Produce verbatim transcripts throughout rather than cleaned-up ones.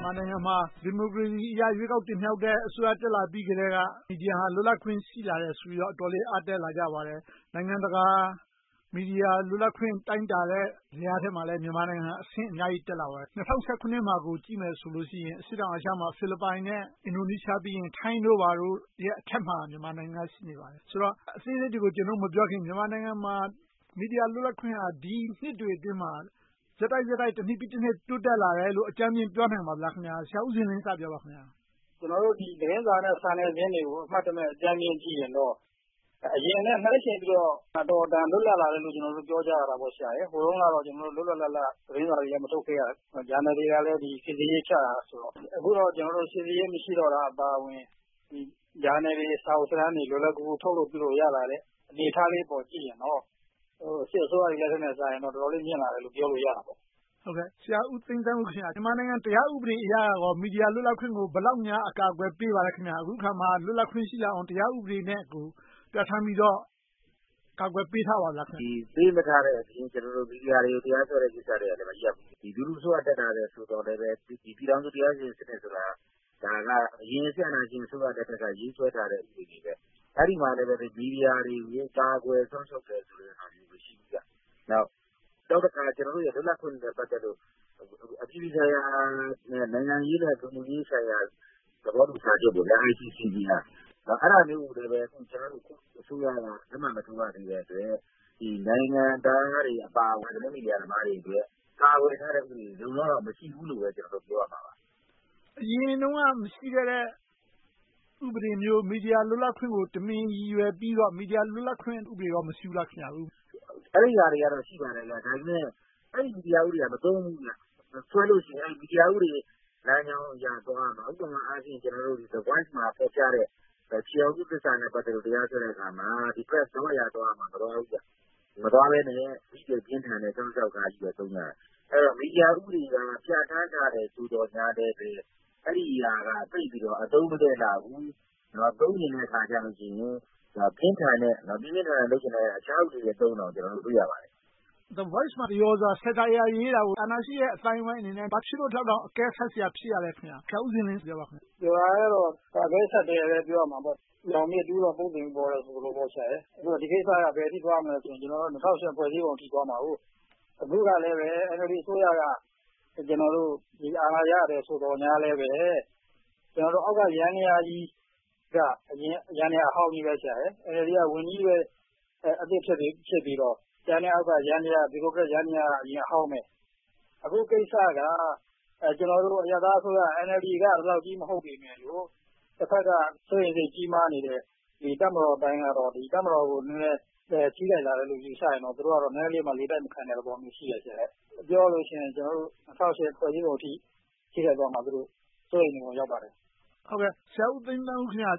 မြန်မာနိုင်ငံမှာ ဒီမိုကရေစီအရ ရွေးကောက်တင်မြှောက်တဲ့ အစိုးရတက်လာပြီးကတည်းက မီဒီယာဟာ လွတ်လပ်ခွင့်ရှိလာတယ်ဆိုပြီးတော့ အတော်လေးအားတတ်လာကြပါတယ်။ နိုင်ငံတကာမီဒီယာလွတ်လပ်ခွင့် တိုင်းတာတဲ့ဇယားထဲမှာလည်း မြန်မာနိုင်ငံအဆင့်အများကြီးတက်လာပါတယ်။ ၂၀၁၇ မှာကိုကြည့်မယ်ဆိုရင် အရှေ့တောင်အာရှမှာ ဖိလစ်ပိုင်နဲ့ အင်ဒိုနီးရှားပြီးရင် ထိုင်းတို့ဘာတို့ရဲ့အထက်မှာ မြန်မာနိုင်ငံရှိနေပါတယ်။ ဆိုတော့ အသေးစိတ်တွေကို ကျနော်တို့ မပြောခင် မြန်မာနိုင်ငံမှာ မီဒီယာလွတ်လပ်ခွင့်ဟာ ဒီနှစ်တွေအတွင်းမှာ ဆက်တိုက်ဆက်တိုက် တနှစ်ပြီးတနှစ် တိုးတက်လာတယ်လို့ အကြမ်းမျဉ်းပြောနိုင်ပါသလား။ ဆရာဦးဇင်လင်း စပြောပါခင်များ။ကျနော်တို့ သတင်းစာနဲ့ စာနယ်ဇင်းတွေကို အမှတ်တမဲ့ အကြမ်းမျဉ်းကြည့်ရင်တော့ အရင်နဲ့နှိုင်းယှဉ်ပြီးတော့ အတော်အတန်လွတ်လပ်လာတယ်လို့ ပြောကြရတာပေါ့။ ဟိုတုန်းကတော့ လွတ်လွတ်လပ်လပ် သတင်းစာတွေလည်း မထုတ်ခဲ့ရဘူး။ ဂျာနယ်တွေကလည်း စီစစ်ရေးချတာဆိုတော့။ အခုတော့ စီစစ်ရေးမရှိတော့တာအပါအဝင် ဂျာနယ်တွေ၊ စာအုပ်စာတမ်းတွေ လွယ်လွယ်ကူကူ ထုတ်လုပ်ပြီးလို့ရလာတဲ့ အနေအထားလေးပေါ်ကြည့်ရင်တော့ စစ်အစိုးရတွေလက်ထက်နဲ့စာရင်တော့ တော်တော်လေးမြင့်လာတယ်လို့ ပြောလို့ရတာပေါ့။ဆရာဦးသိန်းသန်းဦး ခင်များ… မြန်မာနိုင်ငံတရားဥပဒေအရ မီဒီယာလွတ်လပ်ခွင့်ကို ဘယ်လောက်များ အကာအကွယ်ပေးပါလဲ။ အခုအခါမှာ လွတ်လပ်ခွင့်ရှိလာအောင် တရားဥပဒေနဲ့ကို ပြဌာန်းပြီးတော့ ကာကွယ်ပေးထားပါသလား။ပေးမထားတဲ့အပြင် မီဒီယာတွေကို တရားစွဲတဲ့ကိစ္စတွေကလည်း မရပ်ဘူး။ လူထုအစိုးရတက်လာတယ်ဆိုသော်လည်း ပြည်ထောင်စုတရားစီရင်ရေးစနစ်ဆိုတာ ဒါက အရင်စစ်အာဏာရှင်အစိုးရလက်ထက်က ရေးဆွဲထားတဲ့ ဥပဒေတွေ။ အဲဒီမှာလည်း မီဒီယာတွေကို ကာကွယ်စောင့်ရှောက်တယ်ဆိုတဲ့ဟာမျိုး မရှိဘူး။ နောက်တခါ ကျနော်တို့ရဲ့ လွတ်လပ်ခွင့်နဲ့ ပတ်သက်လို့ အပြည်ပြည်ဆိုင်ရာ နိုင်ငံရေးနဲ့ လူမှုရေးဆိုင်ရာ သဘောတူစာချုပ် I C C P R အဲဒါမျိုးကိုလည်း ကျနော်တို့ အစိုးရက လက်မှတ်မထိုးရသေးတဲ့အတွက် နိုင်ငံသားတွေအပါအဝင် သတင်းမီဒီယာသမားတွေအတွက် ကာကွယ်ထားတဲ့ဥပဒေ လုံလုံလောက်လောက် မရှိဘူးလို့ပဲ ပြောရမှာပါ။အရင်တုန်းက မရှိခဲ့တဲ့ ဥပဒေမျိုး မီဒီယာလွတ်လပ်ခွင့်ကို တမင်ရည်ရွယ်ပြီးတော့ မီဒီယာလွတ်လပ်ခွင့် ဥပဒေ မရှိဘူးလား။အဲဒီဟာတွေကတော့ ရှိပါတယ်။ ဒါပေမဲ့ အဲဒီမီဒီယာဥပဒေက မသုံးဘူး။ ဆွဲလို့ရှိရင် မီဒီယာဥပဒေလမ်းကြောင်းအရ သွားရမှာ။ ဥပမာအားဖြင့် The Voice မှာ ဖော်ပြတဲ့ ခြေထောက်ကူးကိစ္စနဲ့ ပတ်သက်လို့ တရားစွဲတဲ့အခါမှာ Press Law အရ သွားရမှာ မသွားဘူး။ မသွားဘဲနဲ့ ဒီထက်ပြင်းထန်တဲ့ ၆၆ ပဲ သုံးကြတယ်။ အဲဒီတော့ မီဒီယာဥပဒေက ပြဌာန်းထားတယ်ဆိုသော်ငြားလည်း အဲဒီအရာက သိပ်ပြီးတော့ အသုံးမတည့်လှဘူး။ သုံးချင်တဲ့အခါကြရင် ပြင်းထန်တဲ့ ပြင်းပြင်းထန်ထန် လုပ်ချင်တဲ့ အခြားဥပဒေတွေသုံးတာကို တွေ့ရပါတယ်။ The Voice မှာ သရော်စာ Satire ရေးတာကို အာဏာရှိတဲ့အသိုင်းအဝိုင်းအနေနဲ့ ဘာဖြစ်လို့ ဒီလောက်တောင် အကဲဆတ်စရာ ဖြစ်ရလဲ။ ဆရာဦးဇင်လင်း ပြောပါ။ပြောတာကတော့ အကဲဆတ်တယ်ပဲ ပြောရမှာပေါ့။ ညောင်မြစ်တူးတော့ ပုတ်သင်ပေါ်တယ်ဆိုသလိုပေါ့။ ဒီကိစ္စက ဘယ်အထိသွားမလဲဆိုရင် ၂၀၀၈ ဖွဲ့စည်းပုံအထိ သွားမှာ။ အခုကလည်း အန်အယ်လ်ဒီ အစိုးရက အာဏာရတယ်ဆိုသော်ငြားလည်း အောက်ကယန္တရားကြီးက အရင်ယန္တရားအဟောင်းကြီးပဲ။ အန်အယ်လ်ဒီ က ဝန်ကြီးပဲ အသစ်ဖြစ်ပြီးတော့ ကျန်တဲ့အောက်ကယန္တရားက ဗျူရိုကရက်ယန္တရားက အရင်အဟောင်းပဲ။ အခုကိစ္စက ကျနော်တို့ အရပ်သားအစိုးရ အန်အယ်လ်ဒီ က ဒီလောက်ကြီး မဟုတ်ပေမယ့်လို့ တဘက်က စိုးရိမ်စိတ်ကြီးမားနေတဲ့ တပ်မတော်ပိုင်းကတော့ တပ်မတော်ကို နည်းနည်းထိခိုက်လာတယ်လို့ ယူဆရင်တော့ သူတို့ကတော့ နည်းနည်းလေး လေတိုက်မခံတဲ့သဘောမျိုး ရှိတယ်။ ပြောရလို့ရှိရင် ၂၀၀၈ ဖွဲ့စည်းပုံအထိ ထိခိုက်သွားမှာ သူတို့ စိုးရိမ်နေပုံ ရောက်ပါတယ်။ဆရာဦးသိန်းသန်းဦး ခင်များ…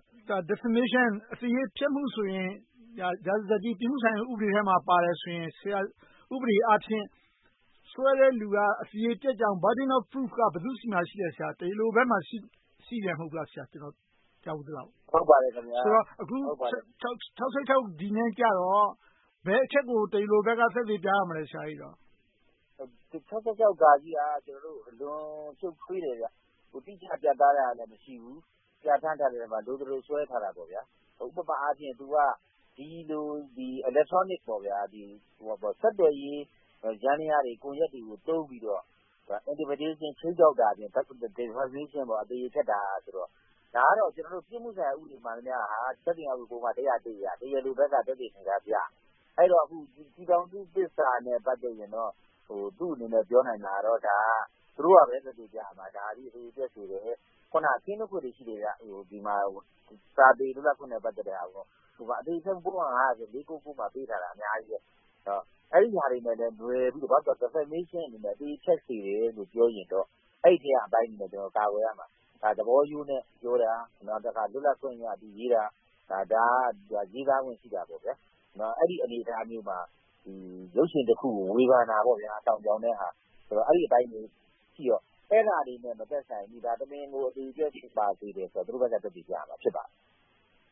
Defamation အသရေဖျက်မှုဆိုရင် ရာဇသတ်ကြီး ပြစ်မှုဆိုင်ရာဥပဒေထဲမှာ ပါတယ်ဆိုရင် ဥပဒေအားဖြင့် စွဲတဲ့လူက အသရေပျက်ကြောင်း Burden of Proof က ဘယ်သူဆီမှာ ရှိလဲ။ တရားလိုဘက်မှာ ရှိတယ်မဟုတ်လား။ ကျနော် ကြားဖူးသလောက်။ဟုတ်ပါတယ်။ဆိုတော့ အခု ၆၆ နဲ့ကြတော့ ဘယ်အချက်ကို တရားလိုဘက်က သက်သေပြရမလဲ။၆၆ က အလွန်ရှုပ်ထွေးတယ်။ တိကျပြတ်သားတာလည်း မရှိဘူး။ ပြဌာန်းထားတဲ့အထဲမှာ လိုသလိုဆွဲထားတာ။ ဥပမာအားဖြင့် သူက ဒီလို Electronic ဆက်သွယ်ရေးယန္တရားတွေ၊ ကွန်ရက်တွေကို သုံးပြီးတော့ Intimidation ခြိမ်းခြောက်တာအပြင် Defamation အသရေဖျက်တာဆိုတော့ ဒါကတော့ ပြစ်မှုဆိုင်ရာဥပဒေမှန်သမျှဟာ သက်သေခံဥပဒေပုဒ်မ ၁၀၁ အရ တရားလိုဘက်က သက်သေအထောက်အထားပြရမယ်။ အဲဒီတော့ ပြည်ထောင်စုသစ္စာနဲ့ ပတ်သက်ရင်တော့ သူ့အနေနဲ့ ပြောနိုင်တာကတော့ ဒါက သူတို့ကပဲ သက်သေပြရမှာ။ ဒါသည် အသရေပျက်စေတယ်။ အခုန ကင်းလွတ်ခွင့်တွေ ရှိတယ်။ ဒီမှာ စာပေလွတ်လပ်ခွင့်နဲ့ ပတ်သက်တဲ့ဟာပေါ့။ အသရေဖျက်မှု ပုဒ်မ ၅၀၀ ဆို မှာ ပေးထားတာ အများကြီး။ အဲဒီဟာတွေနဲ့လည်း နွယ်ပြီးတော့ Defamation အနေနဲ့ အသရေဖျက်စေတယ်လို့ ပြောရင်တော့ အဲဒီအထဲကအပိုင်းတွေနဲ့ ကာကွယ်ရမှာ။ သဘောရိုးနဲ့ပြောတာ။ နောက်တခါ လွတ်လပ်ခွင့်အရ ရေးတာ။ ဒါက ရေးသားခွင့်ရှိတာပေါ့။ အဲဒီအနေအထားမျိုးမှာ ရုပ်ရှင်တခုကို ဝေဖန်တာပေါ့။ လှောင်ပြောင်တဲ့ဟာ။ အဲဒီအပိုင်းတွေရှိတော့ အဲဒါတွေနဲ့ မသက်ဆိုင်ဘူး။ တမင်ကို အသရေပျက်ပါစေတယ်ဆိုတာ သူတို့ဘက်က သက်သေပြရမှာ ဖြစ်ပါတယ်။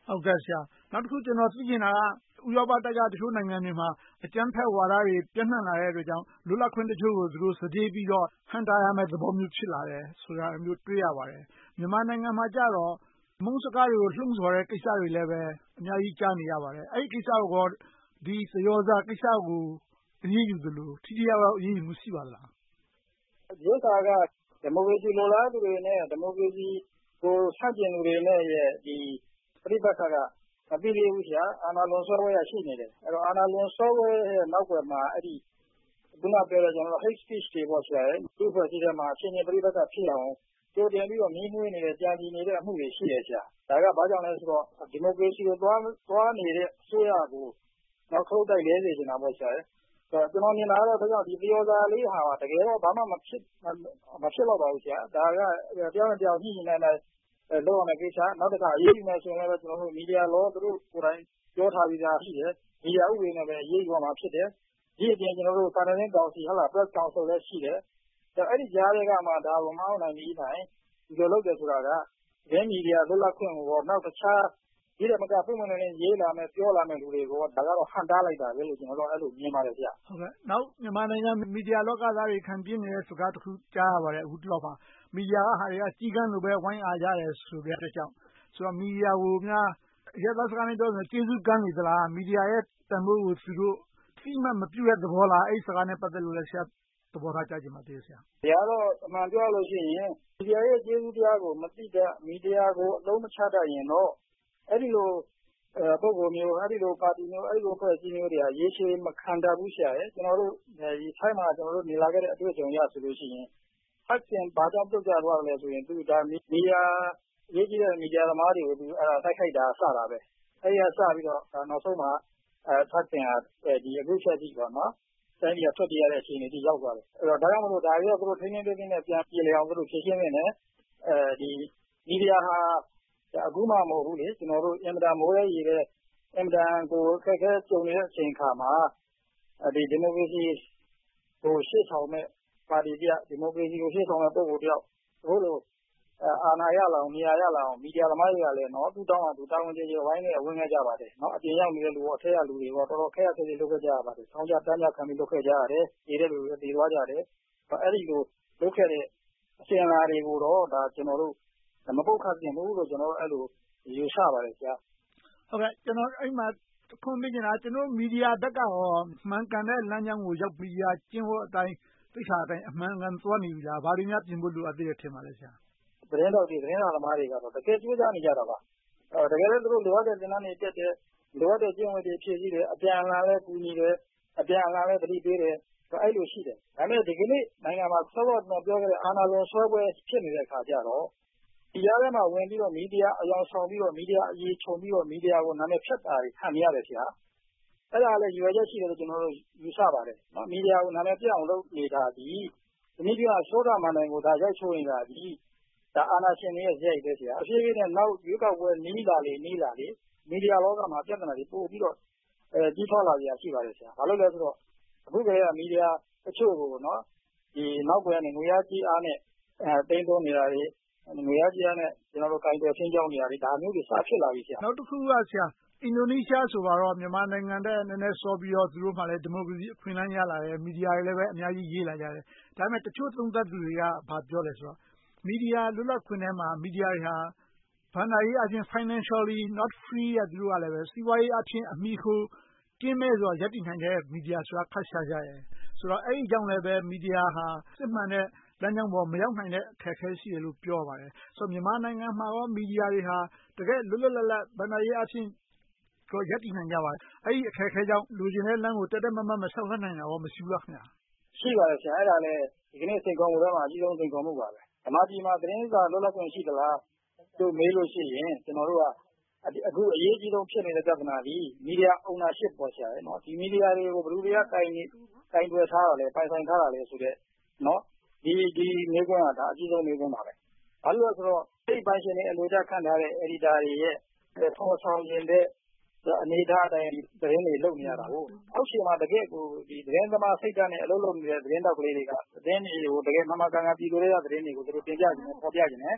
ဟုတ်ကဲ့ဆရာ။နောက်တခုကျနော်သိချင်တာကဥရောပတိုက်ကတချို့နိုင်ငံတွေမှာအကြမ်းဖက်ဝါဒတွေပြန့်နှံ့လာတဲ့အတွက်ကြောင့်လွတ်လပ်ခွင့်တချို့ကိုသူတို့စတေးပြီးတော့ဟန့်တားရမယ့်သဘောမျိုးဖြစ်လာတယ်ဆိုတာမျိုးတွေ့ရပါတယ်။မြန်မာနိုင်ငံမှာကြတော့အမုန်းစကားတွေကိုလှုံ့ဆော်တဲ့ကိစ္စတွေလည်းပဲအများကြီးကြားနေရပါတယ်။အဲဒီကိစ္စကိုဒီသရော်စာကိစ္စကိုအရေးယူသလိုထိထိရောက်ရောက်အရေးယူမှုရှိပါသလား။ဒီဥစ္စာကဒီမိုကရေစီလိုလားသူတွေနဲ့ဒီမိုကရေစီကိုဆန့်ကျင်သူတွေနဲ့ရဲ့ဒီပြိပက္ခကမပြီးသေးဘူးဆရာအာဏာလွန်ဆွဲပွဲရရှိနေတယ်အဲ့တော့အာဏာလွန်ဆွဲပွဲရဲ့နောက်ွယ်မှာအဲ့ဒီခုနပြောတဲ့ကျွန်တော် hate speech တွေပေါ့ဆရာဒီဖွဲ့စည်းတဲ့မှာအချင်းချင်းပြိပက္ခဖြစ်အောင်ကြိုတင်ပြီးတော့မီးမွေးနေတဲ့ကြံစီနေတဲ့အမှုတွေရှိတယ်ဆရာဒါကဘာကြောင့်လဲဆိုတော့ဒီမိုကရေစီကိုသွားသွားနေတဲ့အစိုးရကိုနောက်ထုတ်တိုက်လဲစေချင်တာပေါ့ဆရာကျွန်တော်မြင်လာတော့ဒါကြောင့်ဒီပြောစာလေးဟာတကယ်တော့ဘာမှမဖြစ်မဖြစ်တော့ပါဘူးဆရာဒါကပြောင်းပြောင်းညှိနေနေလောက်အောင်ကိစ္စနောက်တစ်ခါအရေးယူမယ်ဆိုရင်လည်းကျွန်တော်တို့မီဒီယာလောသူတို့ကိုယ်တိုင်ပြောထားပြီးသားရှိတယ်မီဒီယာဥပဒေနဲ့ပဲအရေးယူမှာဖြစ်တယ်ဒီအပြင်ကျွန်တော်တို့စာနယ်ဇင်းကောင်စီဟလာ press council လည်းရှိတယ်ဒါအဲ့ဒီကြားတွေကမှဒါကိုမအောင်နိုင်ပြီးနိုင်ဒီလိုလုပ်တယ်ဆိုတာကဒီမီဒီယာလွတ်လပ်ခွင့်ကိုနောက်တခြားဒီတဲ့မကပုံမှန်နဲ့ရေးလာမယ်ပြောလာမယ်လူတွေကိုဒါကတော့ဟန်တားလိုက်တာပဲလို့ကျွန်တော်တို့အဲ့လိုမြင်ပါတယ်ဗျဟုတ်ကဲ့နောက်မြန်မာနိုင်ငံမီဒီယာလောကသားတွေခံပြင်းနေတဲ့စကားတစ်ခုကြားရပါတယ်အခုတော့ပါမီဒီယာကဟာတွေကကြီးကန်းလိုပဲဝိုင်းအားကြတယ်ဆိုတဲ့အတွက်ကြောင့်ဆိုတော့မီဒီယာကိုများရဲသားစကားနဲ့ပြောဆိုကျေးဇူးကမ်းနေသလားမီဒီယာရဲ့တန်ဖိုးကိုသူတို့သိမှမပြုတဲ့သဘောလားအဲ့ဒီစကားနဲ့ပတ်သက်လို့လည်းဆရာသဘောထားကြားချင်ပါသေးတယ်ဆရာ။ဒါကတော့အမှန်ပြောလို့ရှိရင်မီဒီယာရဲ့ကျေးဇူးတရားကိုမသိတဲ့မီဒီယာကိုအလုံးမချတတ်ရင်တော့အဲ့ဒီလိုပုဂ္ဂိုလ်မျိုးအဲ့ဒီလိုပါတီမျိုးအဲ့ဒီလိုဖွဲ့စည်းမျိုးတွေကရေရှည်မခံတတ်ဘူးဆရာရဲ့ကျွန်တော်တို့ဒီထိုင်းမှာကျွန်တော်တို့နေလာခဲ့တဲ့အတွေ့အကြုံရဆိုလို့ရှိရင်ဖတ်ပြန်ဘာကြောင့်ပြုတ်ကြသွားလဲဆိုရင်သူဒါမီဒီယာရေးကြည့်တဲ့မီဒီယာသမားတွေကိုသူအဲ့ဒါတိုက်ခိုက်တာစတာပဲအဲ့ဒီကစပြီးတော့နောက်ဆုံးမှာအဲဖတ်ပြန်ဒီအခုချက်ကြည့်ပါနော်တိုင်းပြည်ထွက်ပြေးရတဲ့အခြေအနေကြီးရောက်သွားတယ်အဲ့တော့ဒါကြောင့်မလို့ဒါရီကသူတို့ထိန်းထိန်းသိမ်းသိမ်းနဲ့ပြန်ပြေလည်အောင်သူတို့ဖြည့်ရှင်းနေတယ်အဲဒီမီဒီယာဟာအခုမှမဟုတ်ဘူးလေကျွန်တော်တို့အင်မတန်မိုးရဲရည်တဲ့အင်မတန်ကိုခက်ခဲကြုံနေတဲ့အချိန်ခါမှာဒီဒီမိုကရေစီကိုရှေ့ဆောင်မဲ့ပါတီပြဒီမိုကရေစီကိုရှေ့ဆောင်တဲ့ပုဂ္ဂိုလ်တယောက်ဘို့လို့အာဏာရလာအောင်နေရာရလာအောင်မီဒီယာသမားတွေကလည်းနော်သူတောင်းတာသူတောင်းကြကြဝိုင်းနေဝင်ခဲ့ကြပါတယ်နော်အပြင်ရောက်နေတဲ့လူရောအထက်ကလူတွေရောတော်တော်ခက်ခဲခဲလုပ်ခဲ့ကြရပါတယ်ဆောင်းကြတန်းကြခံပြီးလုပ်ခဲ့ကြရတယ်နေတဲ့လူတွေတည်သွားကြတယ်အဲ့ဒီလိုလုပ်ခဲ့တဲ့အစဉ်အလာတွေကိုတော့ဒါကျွန်တော်တို့မပုတ်ခတ်ပြင်ဘူးလို့ကျွန်တော်အဲ့လိုယူဆပါတယ်ဆရာဟုတ်ကဲ့ကျွန်တော်အဲ့မှာခွန်ပြနေတာကျွန်တော်မီဒီယာဘက်ကရောမှန်ကန်တဲ့လမ်းကြောင်းကိုရောက်ပြီးရကျင်းဝတ်အတိုင်းသိခါအတိုင်းအမှန်ကန်သွားနေပြီလားဘာတွေများပြင်ဖို့လိုအပ်သေးတယ်ထင်ပါလဲဆရာသတင်းတော်တွေသတင်းသမားတွေကတော့တကယ်ကြိုးစားနေကြတာပါအဲတကယ်လည်းသူတို့လိုအပ်တဲ့သင်တန်းတွေတက်တယ်လိုအပ်တဲ့ကျင့်ဝတ်တွေဖြည့်ဆည်းတယ်အပြန်အလှန်လည်းကူညီတယ်အပြန်အလှန်လည်းတတိပေးတယ်အဲ့လိုရှိတယ်ဒါပေမဲ့ဒီကနေ့နိုင်ငံမှာဆော့တော့ပြောခဲ့တဲ့အာဏာလွန်ဆွဲပွဲဖြစ်နေတဲ့အခါကျတော့ဒီကြားထဲမှာဝင်ပြီးတော့မီဒီယာအယောင်ဆောင်ပြီးတော့မီဒီယာအရေးခြုံပြီးတော့မီဒီယာကိုနာမည်ဖျက်တာတွေခံနေရတယ်ဆရာအဲ့ဒါလည်းရွေချက်ရှိတယ်လို့ကျွန်တော်တို့ယူဆပါတယ်နော်မီဒီယာကိုနာမည်ပြအောင်လုပ်နေတာဒီဒီနေ့ကစောဒမန်တိုင်းကိုဒါရိုက်ချိုးနေတာဒီဒါအာဏာရှင်တွေရဲ့ဇယိုက်ပဲဆရာအဖြစ်ဖြစ်နဲ့နောက်ရွေးကောက်ပွဲနီးလာလေနီးလာလေမီဒီယာလောကမှာပြဿနာတွေပို့ပြီးတော့အဲကြီးထွားလာကြရရှိပါတယ်ဆရာဘာလို့လဲဆိုတော့အခုကလေးကမီဒီယာအချို့ကိုနော်ဒီနောက်ကွယ်ကနေငွေရကြီးအားနဲ့အဲတိန်းသွင်းနေတာတွေငွေရကြီးအားနဲ့ကျွန်တော်တို့ကိုင်တွယ်ဆင်းကြောင်းနေတာတွေဒါမျိုးတွေစဖြစ်လာပြီဆရာနောက်တစ်ခုကဆရာအင်ဒိုနီးရှားဆိုတော့မြန်မာနိုင်ငံတဲ့နည်းနည်းစောပြီးတော့သူတို့မှလည်းဒီမိုကရေစီအခွင့်အလမ်းရလာတယ်မီဒီယာတွေလည်းပဲအများကြီးရေးလာကြတယ်ဒါပေမဲ့တချို့သုံးသပ်သူတွေကဘာပြောလဲဆိုတော့မီဒီယာလွတ်လပ်ခွင့်ထဲမှာမီဒီယာတွေဟာဘဏ္ဍာရေးအချင်း financially not free ရသူတို့ကလည်းပဲစီးပွားရေးအချင်းအမိခိုးကင်းမဲ့ဆိုရပ်တည်နိုင်တဲ့မီဒီယာဆိုတာခက်ရှားကြတယ်ဆိုတော့အဲ့ဒီကြောင့်လည်းပဲမီဒီယာဟာစစ်မှန်တဲ့လမ်းကြောင်းပေါ်မရောက်နိုင်တဲ့အခက်အခဲရှိတယ်လို့ပြောပါတယ်ဆိုတော့မြန်မာနိုင်ငံမှာရောမီဒီယာတွေဟာတကယ်လွတ်လွတ်လပ်လပ်ဘဏ္ဍာရေးအချင်းကိုရပ်တည်နိုင်ကြပါတယ်အဲ့ဒီအခက်အခဲကြောင့်လူကျင်တဲ့လမ်းကိုတက်တက်မတ်မတ်မဆောက်နိုင်တာရောမရှိဘူးလားခင်ဗျာရှိပါတယ်ဆရာအဲ့ဒါလည်းဒီကနေ့စိန်ခေါ်မှုတွေမှာအကြီးဆုံးစိန်ခေါ်မှုပါပဲဓမ္မပြည်မှာသတင်းစာလွတ်လပ်ခွင့်ရှိသလားတို့မေးလို့ရှိရင်ကျွန်တော်တို့ကအခုအရေးကြီးဆုံးဖြစ်နေတဲ့ပြဿနာဒီမီဒီယာ ownership ပေါ်ဆရာရဲ့နော်ဒီမီဒီယာတွေကိုဘယ်လိုတွေကတိုင်နေတိုင်တွယ်ထားတာလဲပိုင်ဆိုင်ထားတာလဲဆိုတဲ့နော်ဒီဒီမျိုးကွန်းကဒါအကြီးဆုံးမျိုးကွန်းပါပဲဘာလို့လဲဆိုတော့စိတ်ပိုင်ရှင်တွေအလိုကျခန့်ထားတဲ့ editor တွေရဲ့ဖော်ဆောင်ရင်တဲ့အနေထားအတိုင်းသတင်းတွေလုပ်နေရတာကိုအောက်ခြေမှာတကယ်ကိုဒီသတင်းသမားစိတ်ဓာတ်နဲ့အလုပ်လုပ်နေတဲ့သတင်းတောက်ကလေးတွေကသတင်းတွေကိုတကယ်မှန်မှန်ကန်ကန်ပြည်သူတွေကသတင်းတွေကိုသူတို့တင်ပြနေတယ်ပေါ်ပြနေတယ်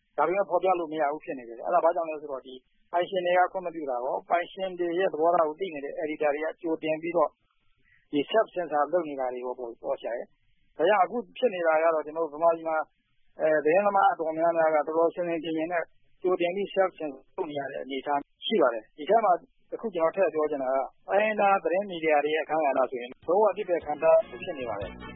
ဒါပေမဲ့ဖော်ပြလို့မရဘူးဖြစ်နေတယ်။အဲဒါဘာကြောင့်လဲဆိုတော့ပိုင်ရှင်တွေကခွင့်မပြုတာရောပိုင်ရှင်တွေရဲ့သဘောထားကိုသိနေတဲ့ editor တွေကကြိုတင်ပြီးတော့ self censor လုပ်နေတာတွေပေါ့။ဒါကြောင့်အခုဖြစ်နေတာကတော့ကျနော်တို့ဗမာပြည်မှာသတင်းသမားအတော်များများကတော်တော်ဆင်ဆင်ခြင်ခြင်နဲ့ကြိုတင်ပြီး self censor လုပ်နေရတဲ့အနေအထားရှိပါတယ်။ဒီထဲမှာတခုကျနော်ထည့်ပြောချင်တာကတိုင်းရင်းသားသတင်းမီဒီယာတွေရဲ့အခန်းကဏ္ဍဆိုရင်လုံးဝအဓိပ္ပါယ်ခံထားဖြစ်နေပါတယ်။